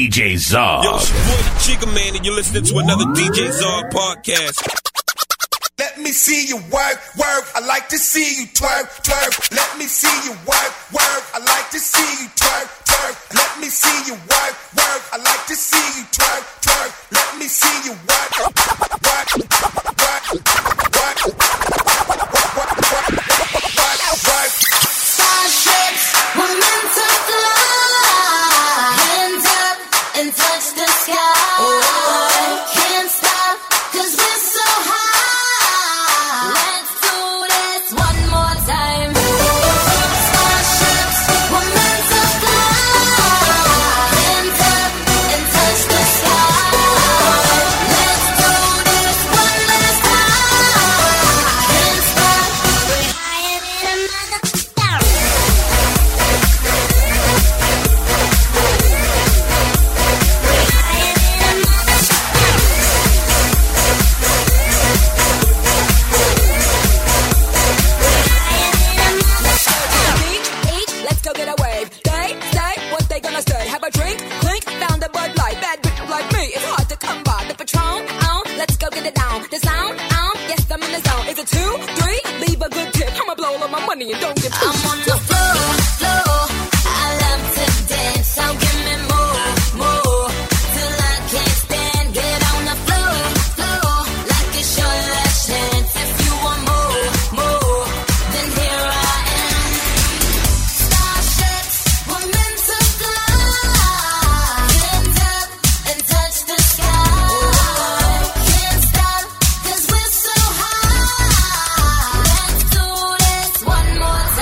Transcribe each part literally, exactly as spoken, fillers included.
D J Zog. Yo, it's your boy the Chica Man, and you're listening to another D J Zog podcast. Let me see you work, work. I like to see you twerk, twerk. Let me see you work, work. I like to see you twerk, twerk. Let me see you work, work. I like to see you twerk, twerk. Let me see you work, work, work, work, work, work, work, work. Starships were meant to fly. Hands up and touch the sky. Can't stop 'cause we're so high. Let's do this one more time. Starships were meant to fly. Hands up and touch the sky. Let's do this one last time. Can't stop. We're higher than a mother. Let's go get a wave. They say what they gonna say. Have a drink, clink, found a Bud Light. Bad bitch like me, it's hard to come by. The Patron, on, let's go get it down. The sound, on, yes I'm in the zone. Is it two, three? Leave a good tip. I'ma blow all my money and don't give two I'm on the floor, floor. I love to dance, so give me more, more. Till I can't stand, get on the floor, floor. Like it's your last chance. If you want more, more, then here I am. Starships were meant to fly. Hands up and touch the sky. Can't stop 'cause we're so high. Let's do this one more time.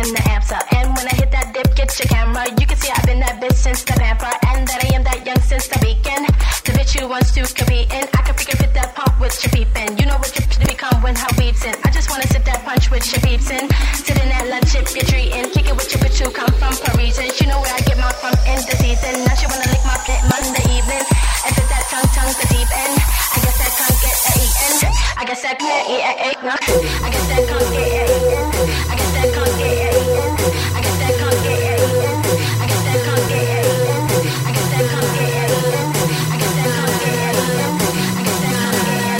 bring the amps up. And when I hit that dip, get your camera. You can see I've been that bitch since the pamper. And that I am that young since the weekend. The bitch who wants to compete in. I can freaking fit that pump with your peepin'. You know what your to become when her weeps in. I just wanna sip that punch with your peeps in. Sitting at lunch if you're treating. Kick it with your bitch who come from Parisian. She know where I get my from in the season. Now she wanna lick my pit Monday evening. And fit that tongue, tongue the deep end. I guess that can't get a eaten. I guess that can't eat a eight, no. I guess that can't get a eaten. I guess that can't get a eaten. I guess that can't get a eaten. I guess that can't get a eaten. I guess that can't get a eaten. I guess that can't get a eaten. I guess that can't get a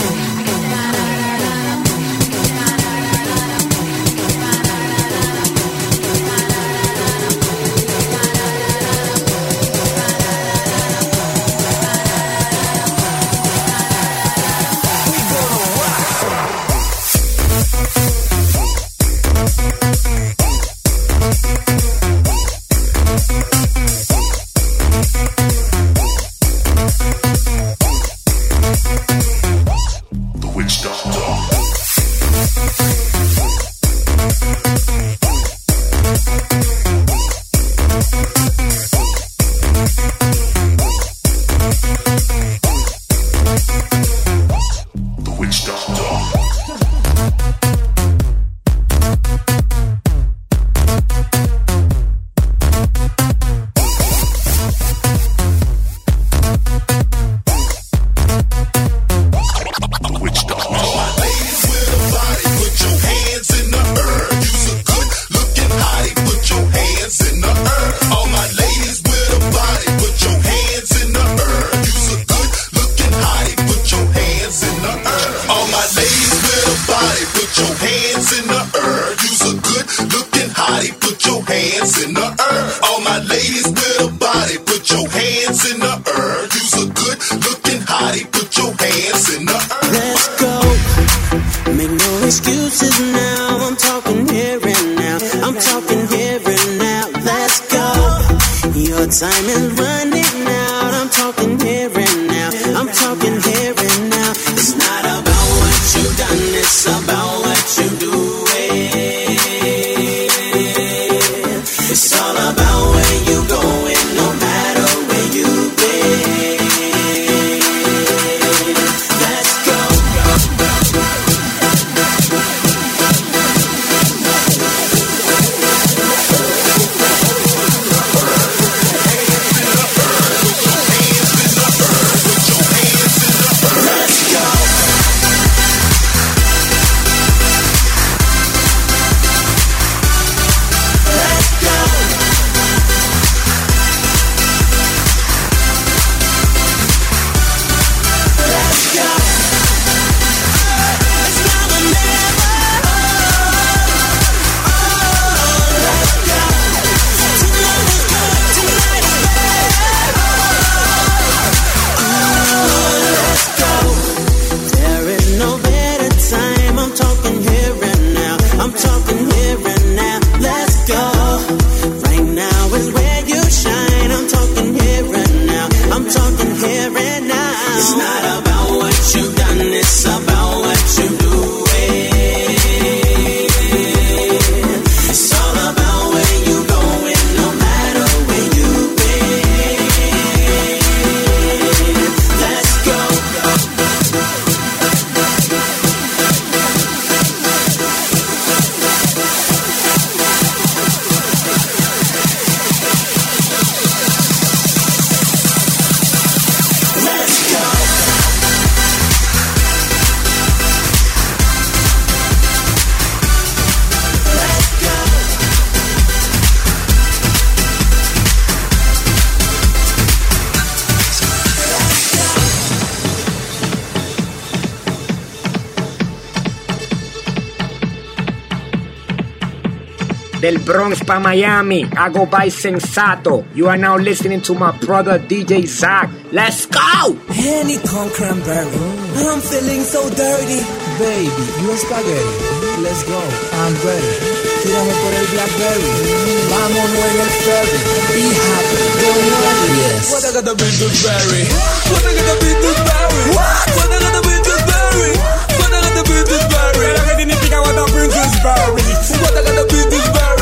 Del Bronx pa' Miami, I go by Sensato. You are now listening to my brother D J Zach. Let's go! Honeycomb cranberry, and I'm feeling so dirty. Baby, you are spaghetti. Let's go, I'm ready. Tírame por el Blackberry. Vámonos en el ferry. Be happy, don't worry. Yes. What I gotta be to berry? What I gotta be to berry? What? What I gotta be to berry? What I gotta be to berry? ¿Qué significa what I bring to berry? What I gotta be to berry?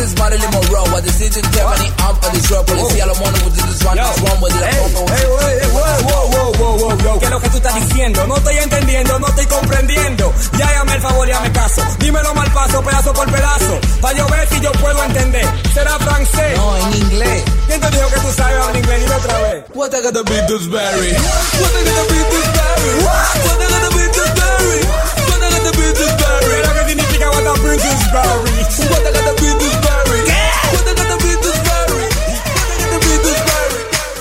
is Marilyn Monroe. What the city Germany up at the drop. Policía lo mono with this one, this one with the photo. Hey, hey, wow, wow, wow, wow, wow. ¿Qué es lo que tú estás diciendo? No estoy entendiendo, no estoy comprendiendo. Ya hágame el favor y hazme caso. Dímelo mal paso, pedazo por pedazo. Pa' yo ver si yo puedo entender. ¿Será francés? No, en inglés. ¿Quién te dijo que tú sabes hablar inglés? Dime otra vez. What I gotta be this berry? What I gotta be this berry? What I gotta be this berry? What I gotta be this berry? ¿Qué es lo que significa what I be this berry? What I gotta be this berry? What I gotta be this berry? What I gotta be this berry?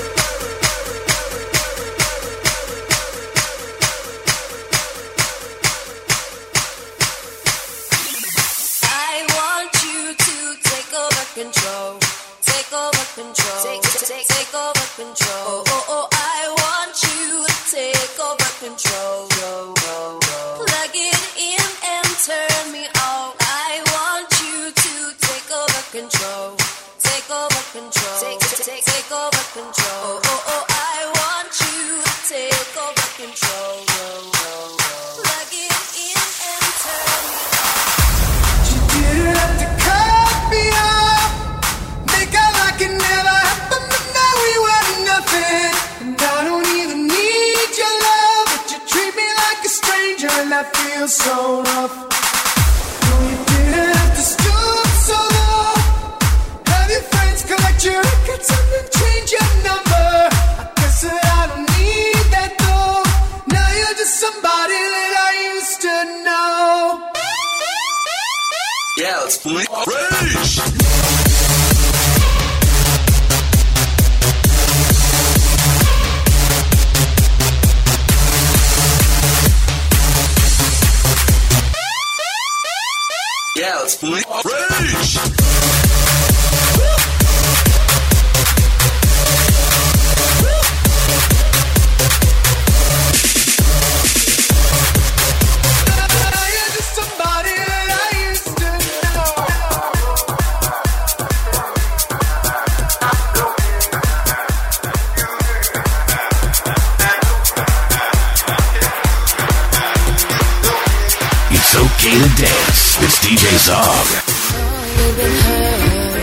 I want you to take over control. Take over control. Take, take, take over control. Oh, oh, oh, I want you to take over control. Plug it in and turn me on. I want you to take over control. Take over control. Take, take, take over control. Oh, oh, oh, I want you to take over control. Plug it in and turn me on. You didn't have to cut me off. Make out like it never happened, but now we were nothing. And I don't even need your love, but you treat me like a stranger, and that feels so rough. No, you didn't have to stoop so low. Have your friends collect your records and then change your number. I guess that I don't need that though. Now you're just somebody that I used to know. Yeah, let's play. Rage! Yeah, let's play. Rage! Now you're just somebody that I used to know. It's okay to dance. It's D J Zog. You've been hurt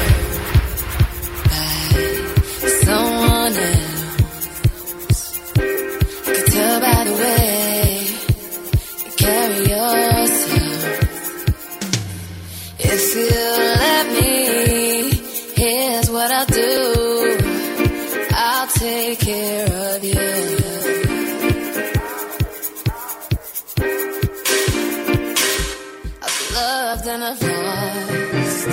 by someone else. I could tell by the way you carry yourself. If you let me, here's what I'll do. I'll take care of you. I've loved and I've lost.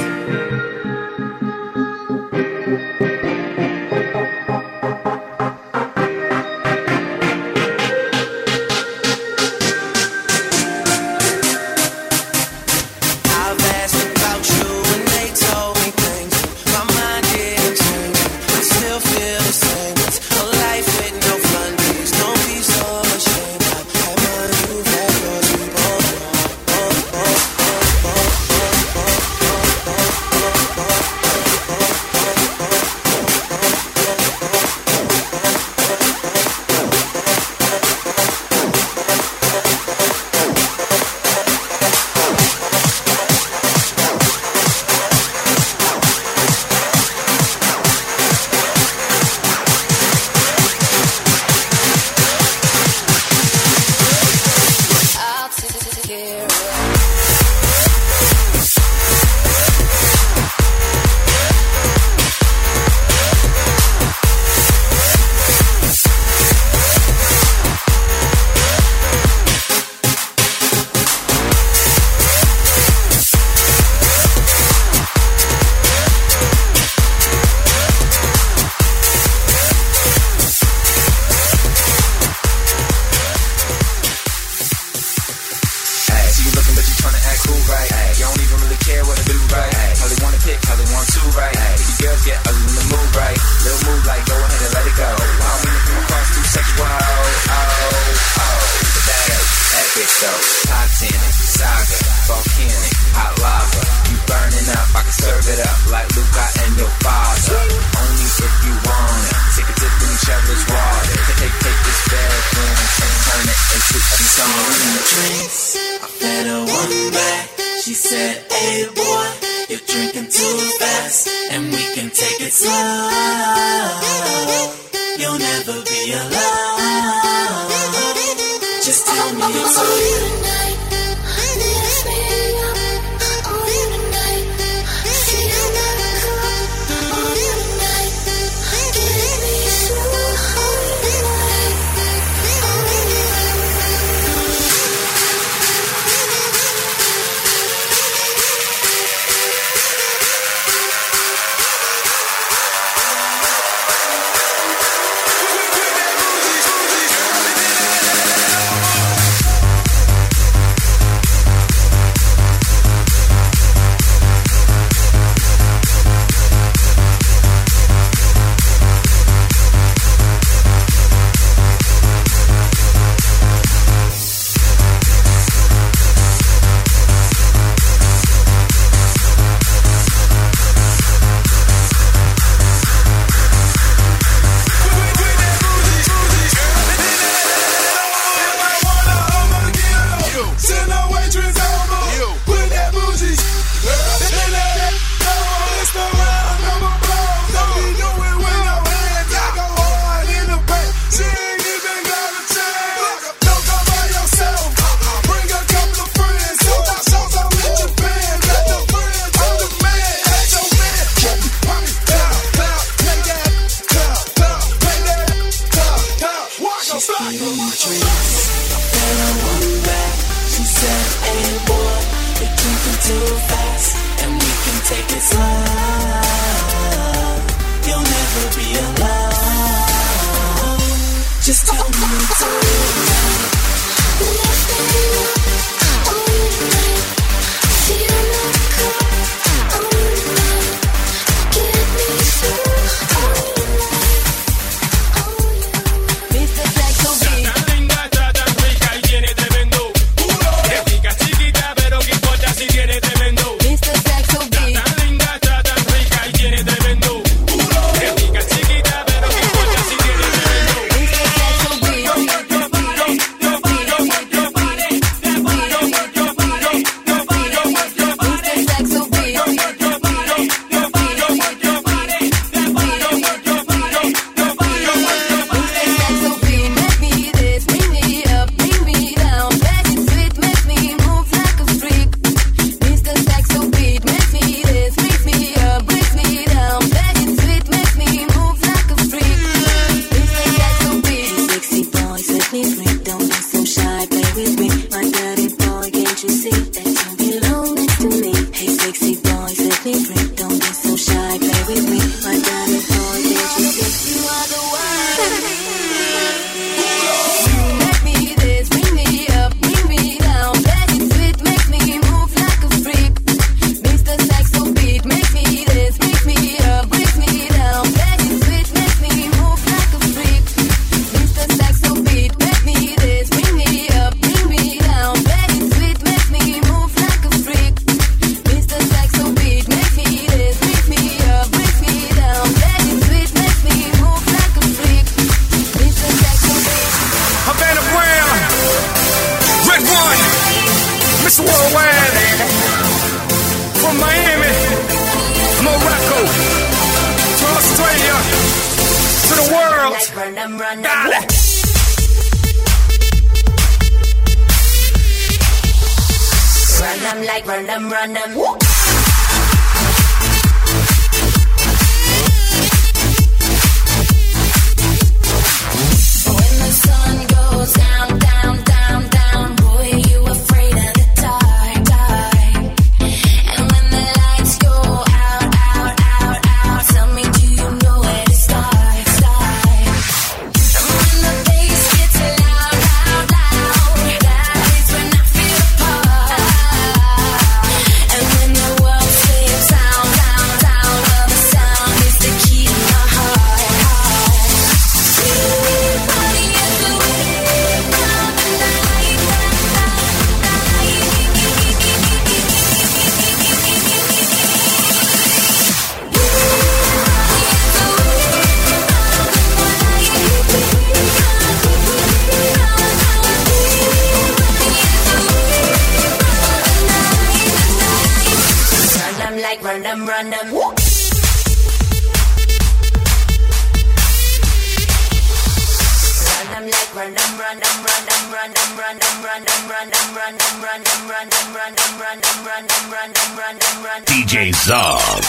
I've asked about you You're drinking too fast, and we can take it slow. You'll never be alone. Just tell me it's over. When like run them, run them. Run them like run them, run them, run them, run them, run them, run them, run them, run them, run them, run them, run them, run them, run them, run them, run them, run them. D J Zog.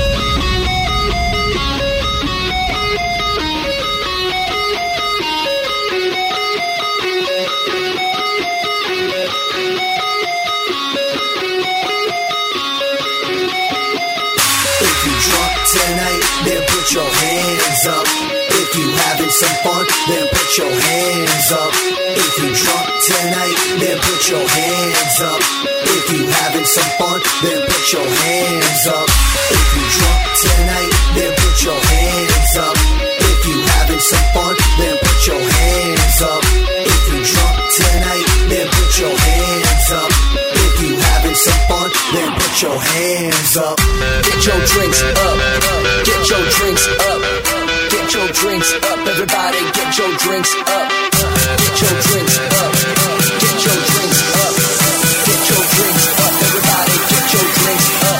Tonight, then put your hands up. If you having some fun, then put your hands up. If you drunk tonight, then put your hands up. If you having some fun, then put your hands up. If you drunk tonight, then put your hands up. If you having some fun, then put your hands up. If you drunk tonight, then put your hands up. If you having some fun, then put your hands up. Get your drinks up. Get your drinks up. Get your drinks up. Everybody get your drinks up. Get your drinks up. Get your drinks up. Get your drinks up. Everybody get your drinks up.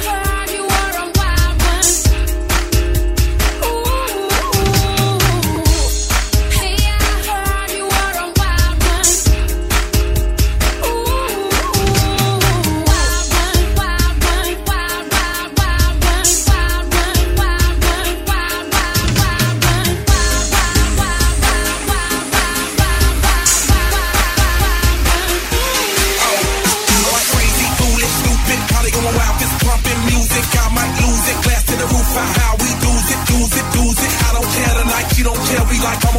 Ooh.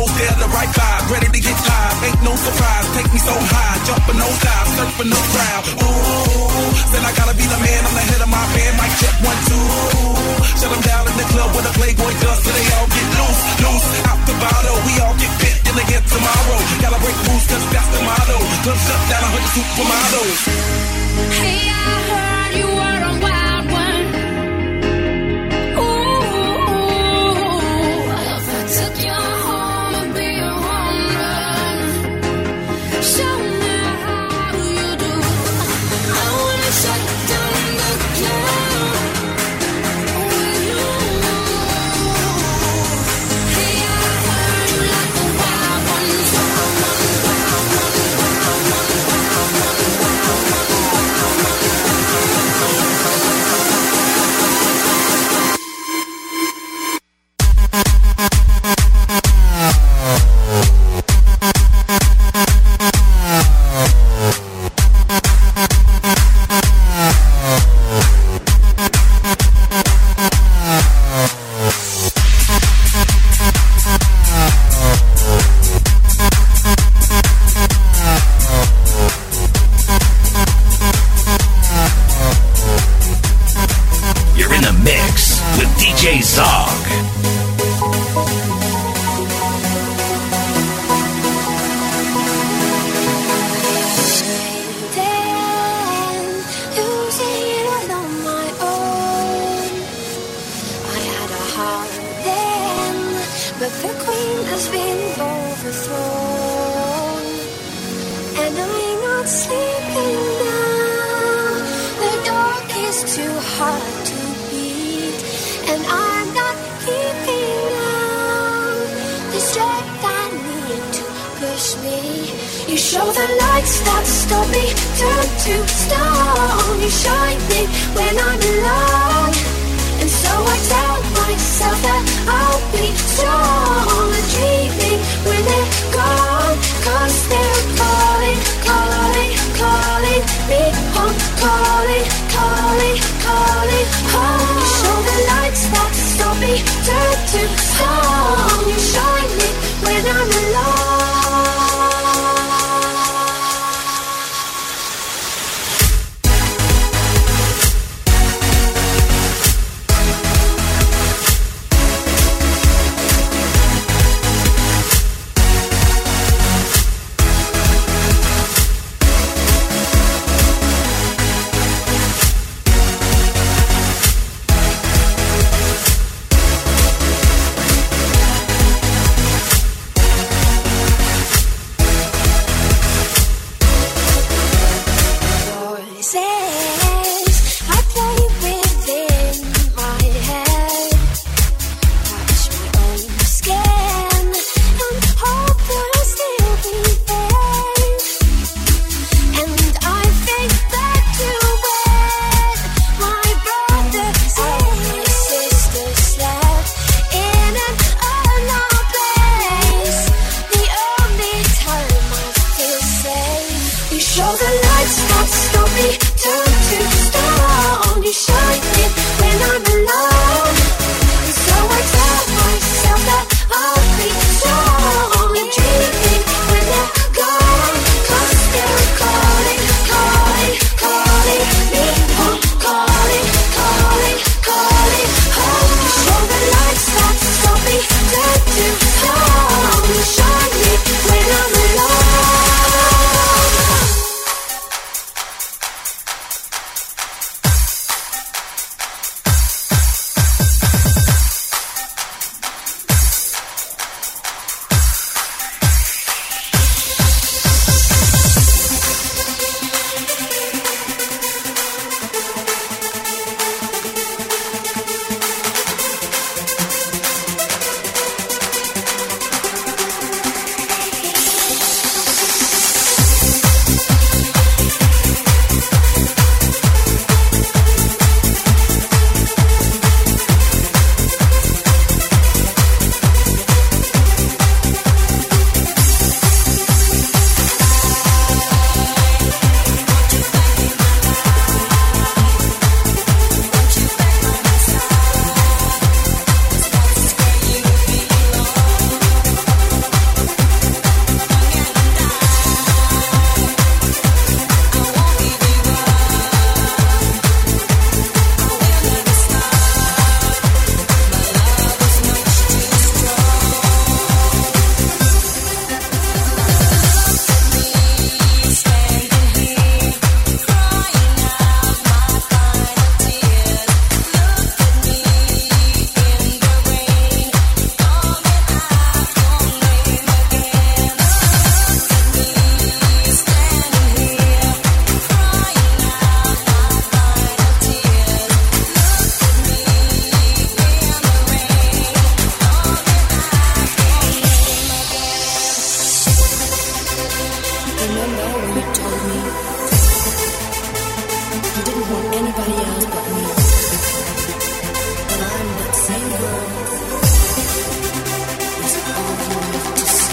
almost there, the right vibe, ready to get live. Ain't no surprise, take me so high, jumping no dive, surfing no crowd. Ooh, said I gotta be the man, I'm the head of my band. Mic check one two. Shut them down in the club with a Playboy does, so they all get loose, loose out the bottle. We all get fit in again tomorrow. Gotta break rules, cause that's the motto. Club shut down, a hundred supermodels. Hey, I heard you were a wild one. Ooh, if I took you home, it'd be a home run. Show me how you do. I wanna shut down the club with you. Hey, I heard you like a wild one. Wild one, wild one, wild one, wild one, wild one, wild one. You're in the mix with D J Zog. Then losing it all on my own. I had a heart then, but the queen has been overthrown, and I'm not sleeping now. The dark is too hard to beat, and I'm not keeping down the strength I need to push me. You show the lights that stop me, turn to stone. You shine me when I'm alone, and so I tell myself that I'll be strong and dreaming when they're gone. Cause they're calling, calling, calling me home, calling, calling, calling home. You show the lights that stop me, turn to stone. You shine me when I'm alone. me. You didn't want anybody else but me. And I'm that same girl. It's all you have to see.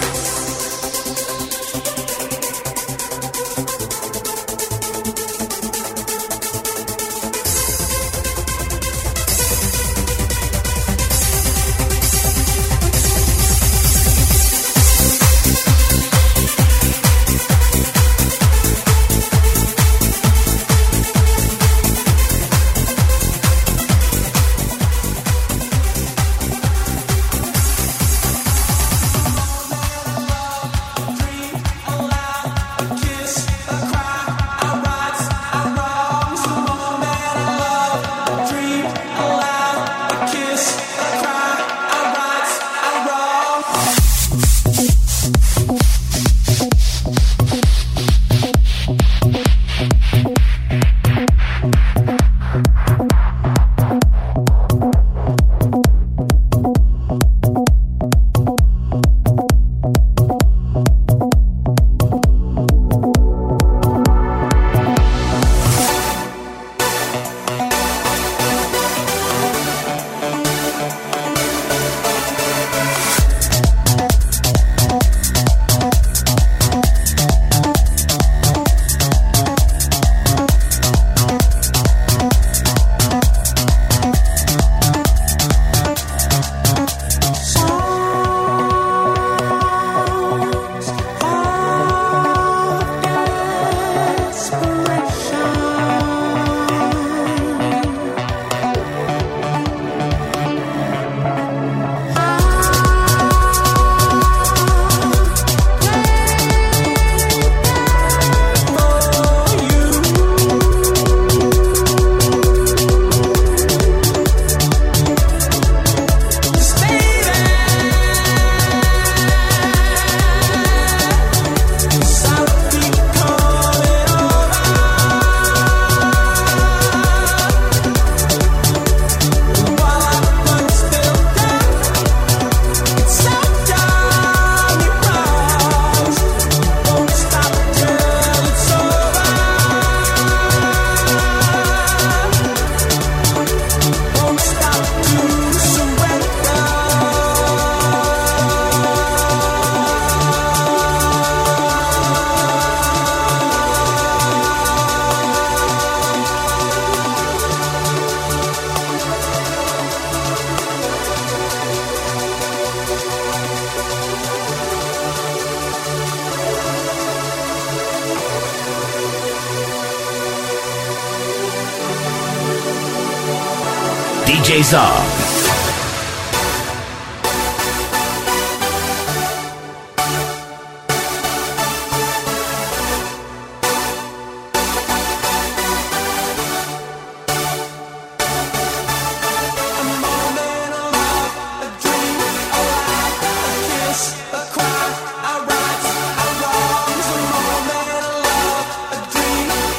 D J Zog.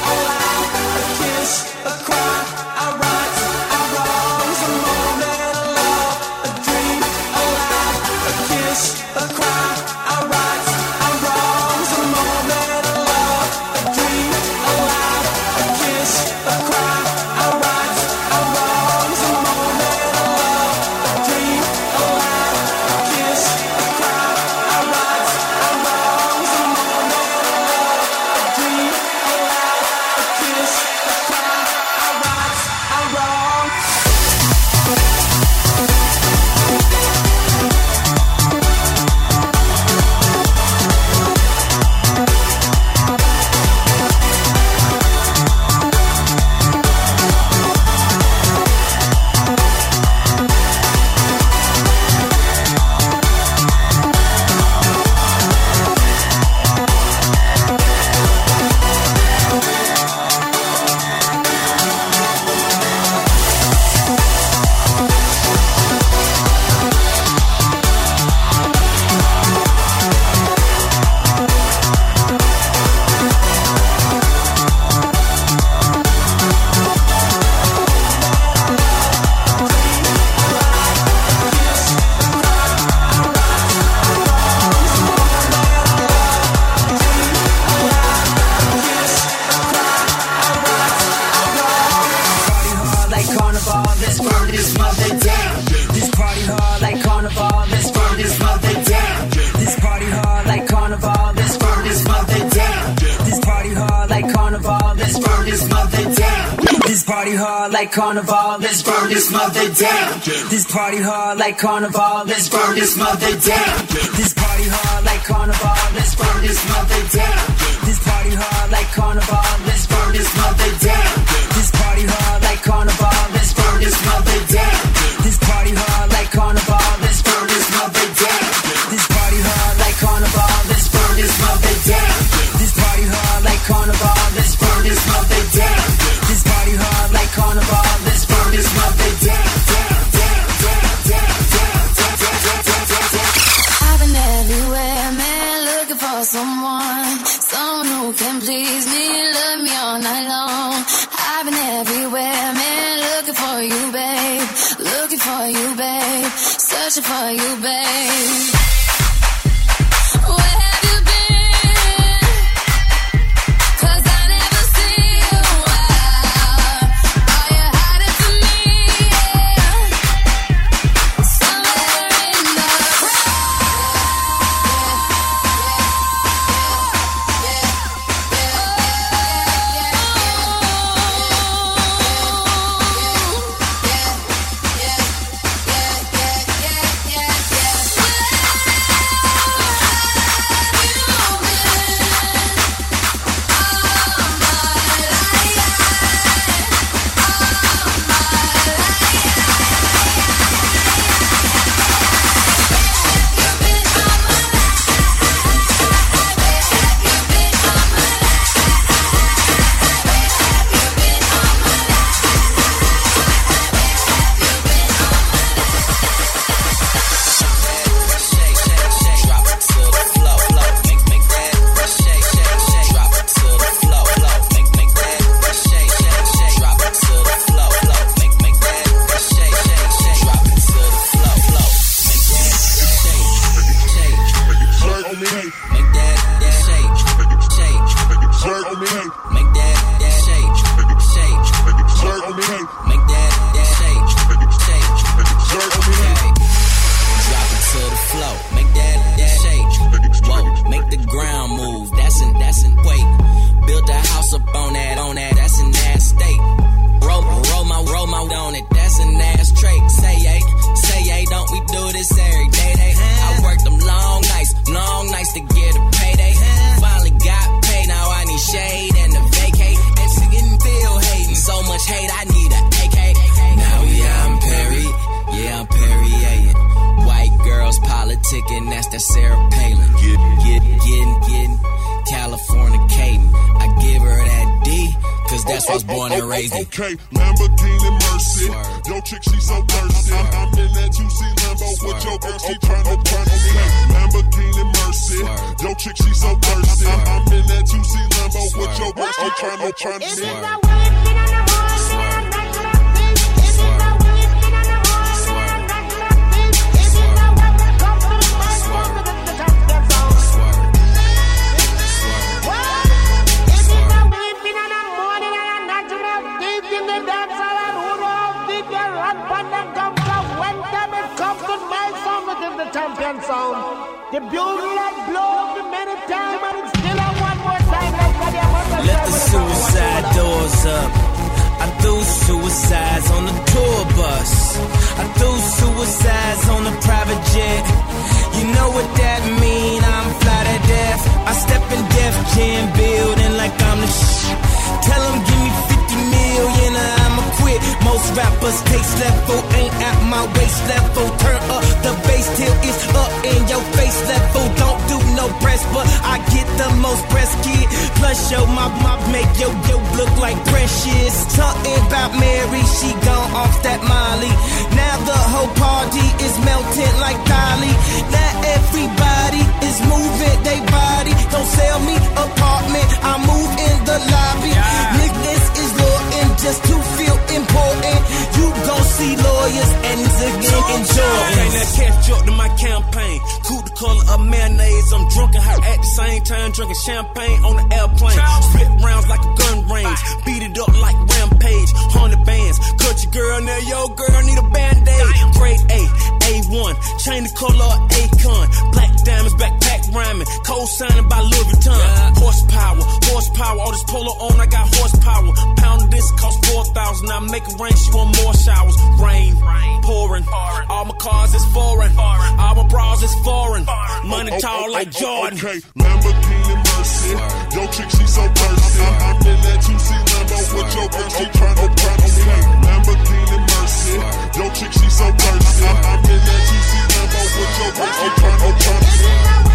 A cry, a rise, a wrongs, a moment of this mother down. This party hard like carnival, let's burn this mother down. This party hard like carnival, let's burn this mother down. This party hard like carnival, let's burn this mother down. This party hard like carnival, let's burn this mother down. This party hard like carnival, let's burn this mother down. This party hard like carnival, let's burn this mother down. This party hard like carnival, let's burn this mother down. This party hard like carnival, let's burn this mother down. This party hard like carnival, let's burn this mother down, down, down, down, down, down, down, down, down, down. I've been everywhere, man, looking for someone, someone who can please me, love me all night long. I've been everywhere, man, looking for you, babe, looking for you, babe, searching for you, babe. Where have you been? 'Cause I never see you out. Are you hiding from me? Somewhere in the Okay, Lamborghini Mercy. Yo, chick, she so thirsty. I'm in that juicy Lambo with your girl, she tryna turn me. Lamborghini Mercy. Yo, chick, she so thirsty. I'm in that juicy Lambo with your girl, she tryna turn me. Sound. The beauty that blows the many times, but it's still on one more time. Let the suicide doors up. I do suicides on the tour bus. I do suicides on the private jet. You know what that mean? I'm fly to death. I step in Def Jam building like I'm the shit. Tell them give me fifty million or I'ma quit. Most rappers taste level ain't at my waist level. Turn up the bass till it's up in your face level. Don't do no press, but I get the most press, kid. Plus yo, my mop make yo yo look like precious. Something about Mary, she gone off that Molly. Now the whole party is melting like Dolly. Now everybody is moving they body. Don't sell me apartment, I move in the lobby. Yeah. Niggas is loyal just to feel important. You gon' see lawyers and again enjoy. Okay, now catch up to my campaign. Cool the color of mayonnaise. I'm drunk and high at the same time, drinking champagne on the airplane. Split rounds like a gun range. Beat it up like Rampage. Hundred bands. Cut your girl now, yo girl need a band-aid. Grade A, A one. Chain the color of Akon. Black diamonds, backpack rhyming. Cold signing by Louis Vuitton. Horsepower, horsepower. power. All this polo on, I got horsepower. Pound this cost four thousand. I make it rain, she want more showers. Rain, pouring. All my cars is foreign. All my bras is foreign. Money Oh, tall oh, like oh, Jordan. Okay, Lamborghini Mercy. Yo, chick, she so thirsty. I'm in that two C Lambo with your girl. She tryna try to okay. Lamborghini Mercy. Yo, chick, she so thirsty. I'm in that two C Lambo with your girl. She tryna try to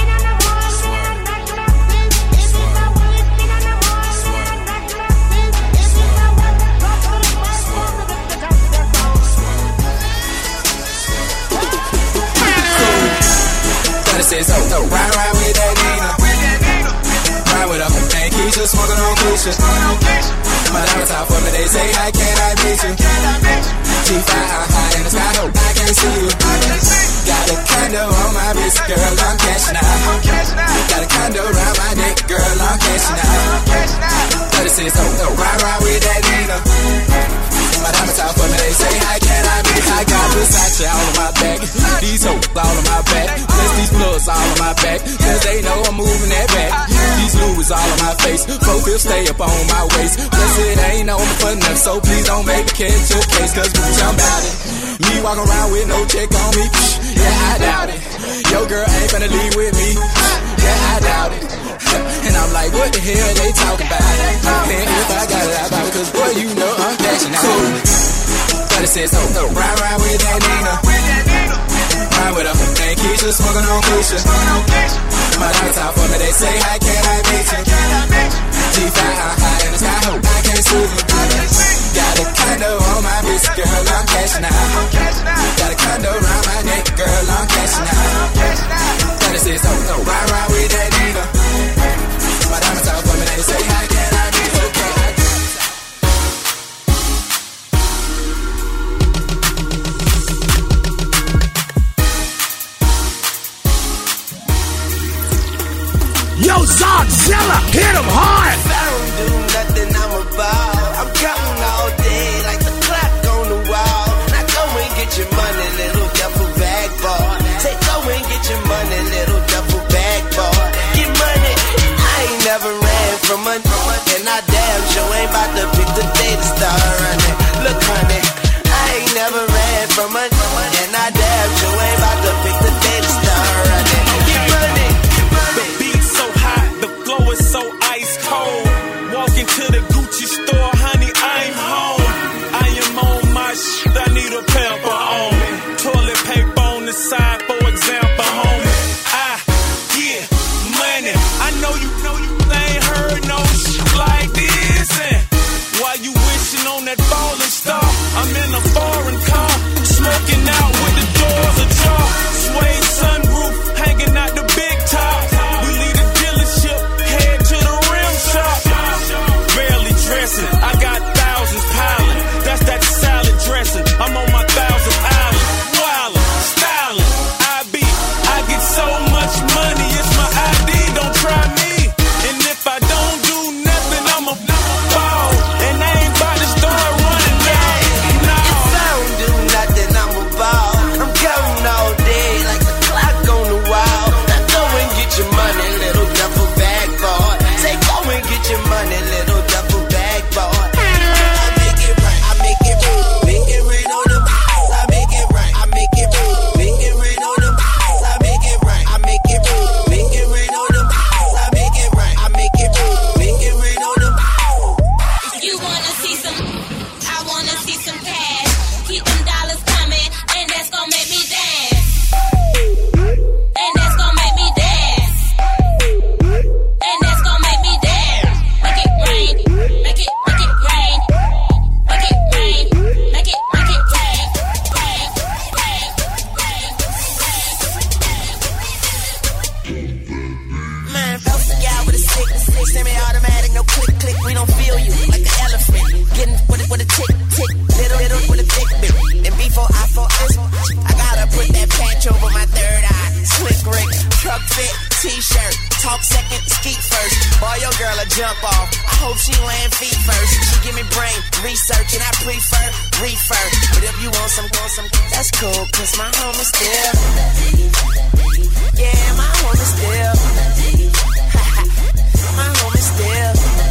Says, oh, oh, ride, ride with that Nina. Ride with her, and Keisha smoking on Keisha. My diamonds out for me, they say, how can I beat you? G five high in the sky, hope I can't see you. Got a condo on my wrist, girl, I'm cashing out. Got a condo around my neck, girl, I'm cashing out. thirty-six, oh, oh, ride, ride with that Nina. My diamonds out for me, they say, how can I beat you? I got Versace all on my back, these hoes all on my back. Plus these plugs all on my back, cause they know I'm moving that back. These Louis all on my face, both will stay up on my waist. Plus it ain't on for enough, so please don't make me catch your case, cause bitch, I'm bout it. Me walking around with no check on me, yeah, I doubt it. Your girl ain't finna leave with me, yeah, I doubt it. And I'm like, what the hell they talking about? And if I got it, I buy it, cause boy, you know I'm cashing out. Cool. thirty-six, oh, oh, ride, ride with that Nina. Ride with her, and Keisha smoking on Keisha. My diamonds out for me, they say, how can I beat you? G five high in the sky, hope I can't see you. Got a condo on my wrist, girl, I'm cashing out. Got a condo around my neck, girl, I'm cashing out. thirty-six, oh, oh, ride, ride with that Nina. My diamonds out for me, they say, how can I beat you? Okay, I Yo, Zodzilla, hit him hard. If I don't do nothing, I'm a ball. I'm counting all day like the clock on the wall. Now go and get your money, little duffel bag boy. Say go and get your money, little duffel bag boy. Get money. I ain't never ran from money, and I damn sure ain't about to pick the day to start running. Look, honey, I ain't never ran from money, and I damn sure ain't about to pick the day to start running. Get money. It's so ice cold. Walk into the Gucci store, honey, I'm home. I am on my shit, I need a pamper on me. Toilet paper on the side, for example, homie. I, yeah, money. I know you, know you ain't heard no shit like this. And while you wishing on that falling star, I'm in a foreign car, smoking out with the doors ajar. Suede sunroof, hanging out the big top. We leave the dealership, head to the rim shop. Barely dressing, I got thousands piling. That's that salad dressing. I'm on my thousand island. Wildin', styling. I be, I get so much money, it's my I D. Don't try me. And if I don't do nothing, I'm a ball. And I ain't about to start running now. No. If I don't do nothing, I'm a ball. I'm counting all day like the clock on the wall. Now go and get your money, little duffel bag boy. Say go and get your money, little duffel bag boy. I make it right, I make it right. Make it rain on the box, I make it right, I make it right. Make it rain on the box, I make it right, I make it right. Make it rain on the box, I make it right, I make it right. Make it rain on the box. You wanna see some, I wanna see some cash. Keep them dollars coming, and that's gonna make me dance. And that's gonna make me dance. And that's gonna make me dance. Make it rain, make it, make it rain. Make it rain, make it, make it rain. Rain, rain, rain. Man, bounce the guy with a stick, stick, semi-automatic, no click, click. We don't feel you like an elephant. Getting with it with a tick, tick, little, little with a thick bit. And before I fall this, I gotta put that patch over my third eye. Slick Rick, truck fit, t-shirt, talk second, skeet first. Boy, your girl a jump off. I hope she land feet first. She give me brain research and I prefer refer. But if you want some, want some, that's cool, cause my home is still. Yeah, my home is still. My home is still.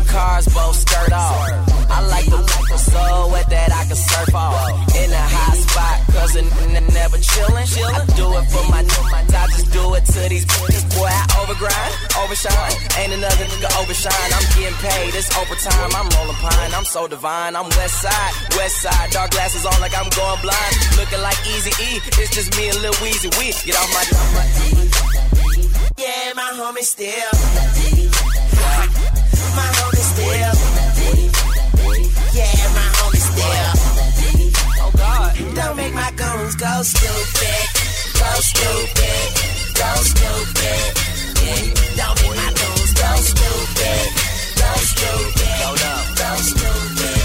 cars both skirt off. I like the water so wet that I can surf off. In a hot spot, cause a n- never chillin'. I do it for my niggas, I just do it to these bitches. Boy, I overgrind, overshine. Ain't another nigga overshine. I'm getting paid, it's overtime. I'm rolling pine, I'm so divine. I'm west side, west side. Dark glasses on like I'm going blind. Looking like Easy E, it's just me and Lil Weezy. We get off my yeah, my homie still. My homie still. Yeah, my homie still. Oh God. Don't make my goons go stupid. Go stupid. Go stupid. Yeah. Don't make my goons go stupid. Go stupid. Hold up. Go stupid.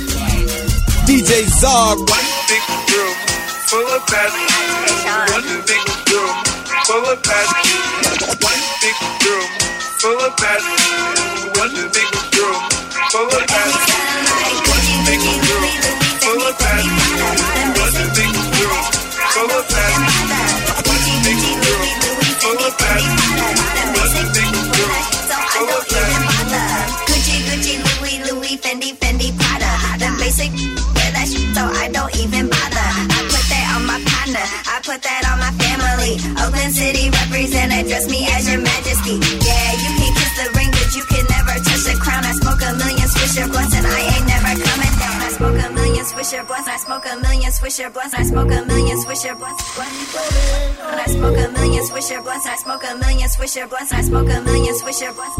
D J Zog. One big room full of passengers. One big room full of passengers. One big room full of passengers. One big room full of passengers. One big room full of passengers. One big room full of passengers. One big room full of passengers. One big room full of passengers. Gucci, Gucci, Louis, Louis, Fendi, Fendi, Prada. The basic wear that shit, so I don't even bother. I put that on my partner, I put that on my family. Oakland City represent, address me as your majesty. Yeah, you can kiss the ring, but you can never touch the crown. I smoke a million Swisher blunts and I ain't never coming down. I smoke a million Swisher blunts, I smoke a million Swisher blunts, I smoke a million Swisher blunts. And I smoke a million Swisher blunts, I smoke a million Swisher blunts, I smoke a million Swisher blunts.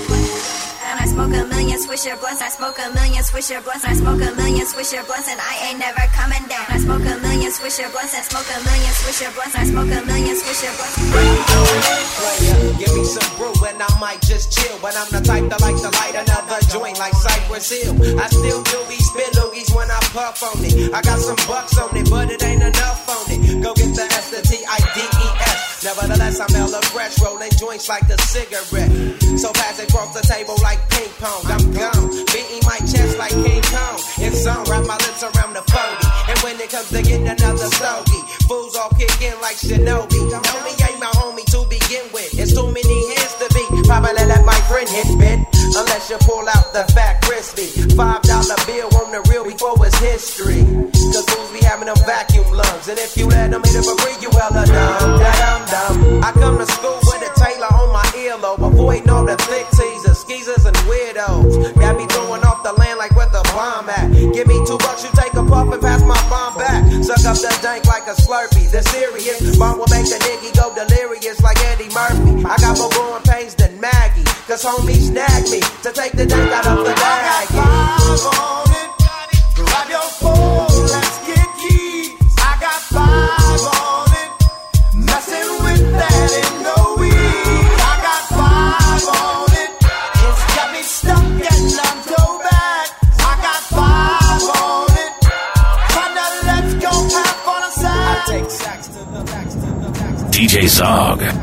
And I smoke a million Swisher blunts, I smoke a million Swisher blunts, I smoke a million Swisher blunts, and I ain't never coming down. I smoke a million Swisher blunts, I smoke a million Swisher blunts, I smoke a million Swisher blunts. Player, give me some brew and I might just chill, but I'm the type that like to light another joint like Cypress Hill. I still do these spit loogies when I puff on it. I got some bucks on it, but it ain't enough on it. Go get the S, the T, I, D, E, S. Nevertheless, I'm hella fresh, rolling joints like a cigarette. So pass it across the table like ping pong. I'm gone, beating my chest like King Kong. It's on, wrap my lips around the forty. And when it comes to getting another stogie, fools all kick in like Shinobi. Homie ain't my homie to begin with. It's too many hands to be. Probably let my friend hit bit. Unless you pull out the fat crispy five dollar bill on the real before it's history. Cause fools be having them vacuum lungs. And if you let them hit it for free, you hella dumb. Dumb, dumb. I come to school with a Taylor on my earlobe. Avoiding all the thick teasers, skeezers, and weirdos. Got me throwing off the land like where the bomb at. Give me two bucks, you take a puff and pass my bomb back. Suck up the dank like a Slurpee. The serious bomb will make the nigga go delirious like Eddie Murphy. I got more growing pains than Maggie. Cause homies snag me to take the dank out of the bag. I got five on it. Grab your phone, let's get keys. I got five on it. Messing with that ain't no weed. I got five on it. It's got me stuck and I'm so bad. I got five on it. Kinda let's go half on a side. D J Zog.